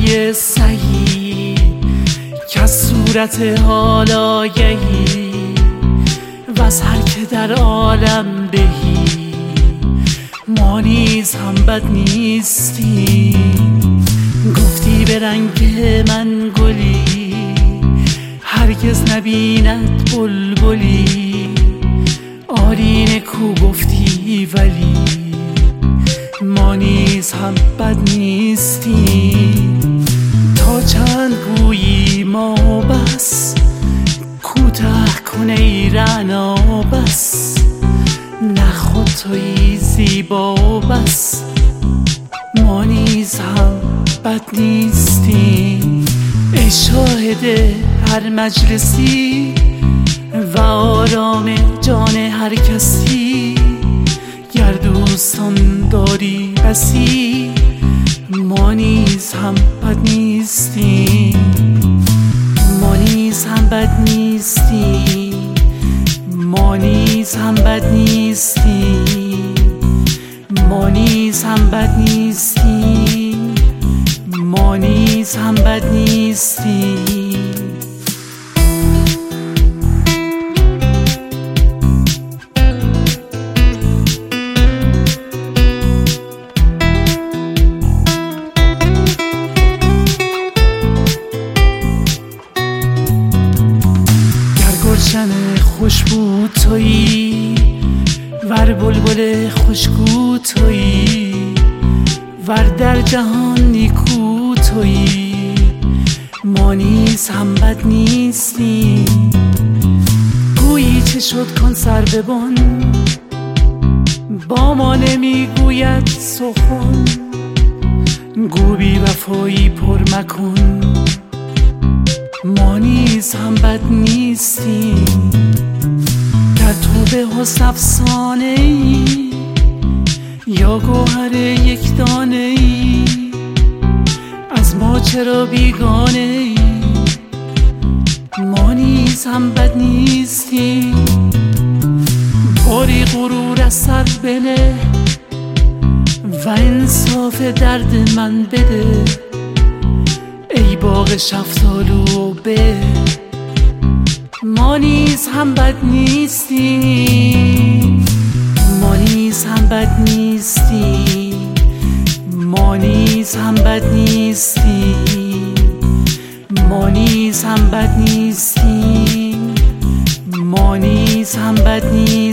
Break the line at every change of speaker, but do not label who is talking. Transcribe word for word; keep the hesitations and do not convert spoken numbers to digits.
های سهی که صورت حال آگهی و از هر که در عالم بهی ما نیز هم بد نیستیم. گفتی به رنگ من گلی هرگز نبیند بلبلی، آری نکو گفتی ولی ما نیز هم بد نیستیم. تا چند گویی ما بس کوتاه کن ای رعنا بس، نه خود تویی زیبا بس ما نیز هم بد نیستیم. ای شاهد هر مجلسی و آرام جان هر کسی، گر دوستان داری بسی ما نیز هم بد نیستیم. ما نیز هم بد نیستیم. ما نیز هم بد نیستیم. ما نیز هم بد نیستیم. ما نیز هم بد نیستیم. گلشن خوشبو تویی ور بلبل خوشگو تویی ور در جهان نیکو تویی ما نیز هم بد نیستیم. گویی چه شد کن سر ببن با ما نمیگوید سخن، گو بی وفایی پر مکن ما نیز هم بد نیستیم. گر تو به حسن افسانه ای یا گوهر یک دانه ای، از ما چرا بیگانه ای ما نیز هم بد نیستیم. باری غرور از سر بنه و انصاف درد من بده، ای باغ شفتالو به ما نیز هم بد نیستیم. ما نیز هم بد نیستیم. ما نیز هم بد نیستیم. ما نیز هم بد نیستیم. ما نیز هم بد نیستیم.